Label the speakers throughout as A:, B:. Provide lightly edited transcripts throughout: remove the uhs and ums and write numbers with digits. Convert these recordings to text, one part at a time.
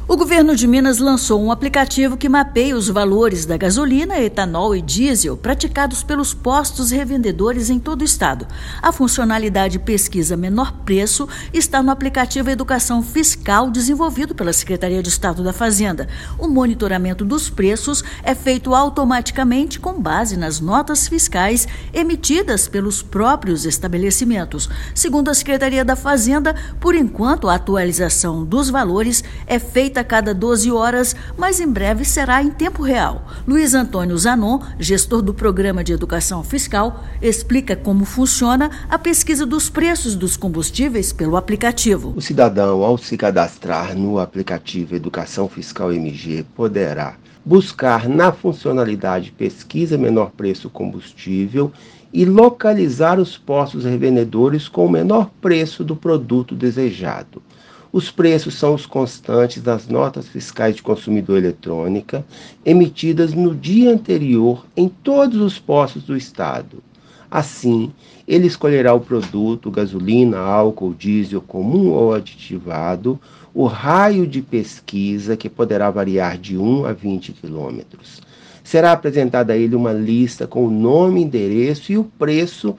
A: O governo de Minas lançou um aplicativo que mapeia os valores da gasolina, etanol e diesel praticados pelos postos revendedores em todo o estado. A funcionalidade Pesquisa Menor Preço está no aplicativo Educação Fiscal desenvolvido pela Secretaria de Estado da Fazenda. O monitoramento dos preços é feito automaticamente com base nas notas fiscais emitidas pelos próprios estabelecimentos. Segundo a Secretaria da Fazenda, por enquanto a atualização dos valores é feita a cada 12 horas, mas em breve será em tempo real. Luiz Antônio Zanon, gestor do Programa de Educação Fiscal, explica como funciona a pesquisa dos preços dos combustíveis pelo aplicativo.
B: O cidadão, ao se cadastrar no aplicativo Educação Fiscal MG, poderá buscar na funcionalidade Pesquisa Menor Preço Combustível e localizar os postos revendedores com o menor preço do produto desejado. Os preços são os constantes das notas fiscais de consumidor eletrônica emitidas no dia anterior em todos os postos do estado. Assim, ele escolherá o produto, gasolina, álcool, diesel comum ou aditivado, o raio de pesquisa, que poderá variar de 1 a 20 quilômetros. Será apresentada a ele uma lista com o nome, endereço e o preço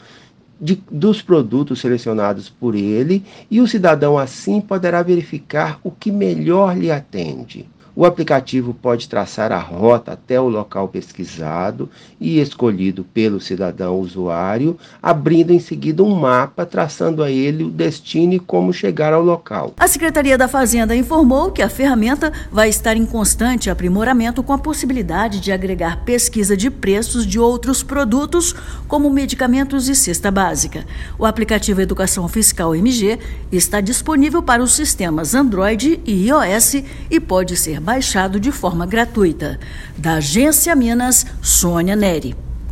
B: dos produtos selecionados por ele, e o cidadão assim poderá verificar o que melhor lhe atende. O aplicativo pode traçar a rota até o local pesquisado e escolhido pelo cidadão usuário, abrindo em seguida um mapa, traçando a ele o destino e como chegar ao local.
A: A Secretaria da Fazenda informou que a ferramenta vai estar em constante aprimoramento, com a possibilidade de agregar pesquisa de preços de outros produtos, como medicamentos e cesta básica. O aplicativo Educação Fiscal MG está disponível para os sistemas Android e iOS e pode ser baixado de forma gratuita. Da Agência Minas, Sônia Neri.